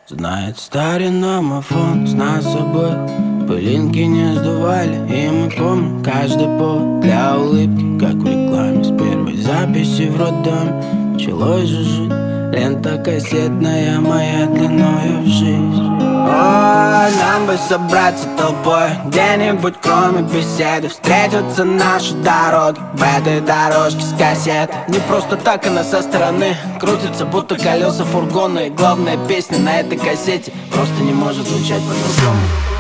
Знает старина мафон, с нас обоих пылинки не сдували. И мы помним каждый повод для улыбки, как в рекламе с первой записи в роддоме. Началось же жить, лента кассетная моя длиною в жизнь. Ой, нам бы собраться толпой где-нибудь, кроме беседы. Встретятся наши дороги в этой дорожке с кассеты. Не просто так она со стороны крутится, будто колеса фургона. И главная песня на этой кассете просто не может звучать по-другому.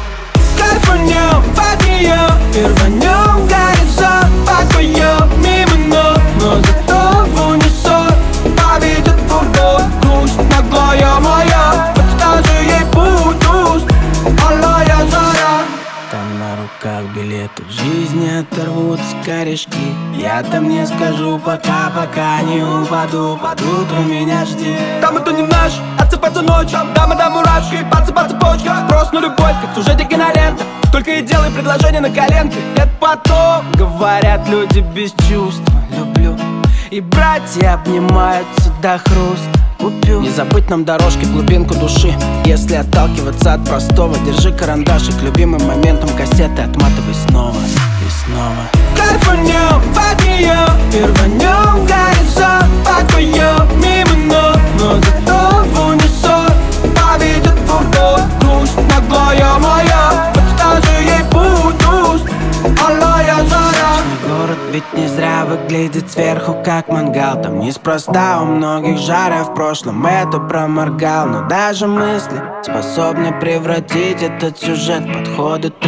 Кайфанем под нее и рванем горизонт, покоем мимо, но зато в унисон поведет фургон. Грусть наглая моя, подскажи ей путь уст, алая заря. Там на руках билеты в жизни оторвутся корешки. Я там не скажу пока не упаду. Под утро меня жди. Там это не наш, отсыпаться ночь. Дамы до мурашки, пацы по цепочке. Спрос на любовь, как в сюжете кинолента. Только и делай предложение на коленке. Это потом, говорят люди без чувства. Люблю. И братья обнимаются до хруста. Купю. Не забыть нам дорожки в глубинку души. Если отталкиваться от простого, держи карандашик любимым моментом кассеты, отматывай снова и снова. Кайфанем под нее и рванем горизонт, покоем мимо, но зато в унисон поведет фургон. Грусть наглая моя, подскажи ей путь уст, алая заря. Город ведь не зря выглядит сверху как мангал. Там неспроста у многих жара в прошлом это проморгал. Но даже мысли способны превратить этот сюжет. Подходит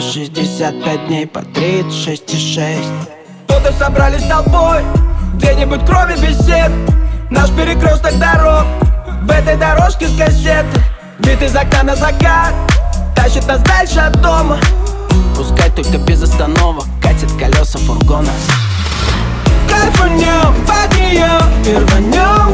365 дней по 36,6. Кто-то собрались толпой где-нибудь кроме бесед. Наш перекресток дорог в этой дорожке с кассеты. Вид из окна на закат тащит нас дальше от дома. Пускай только без остановок катит колеса фургона. Кайфанем под нее и рванем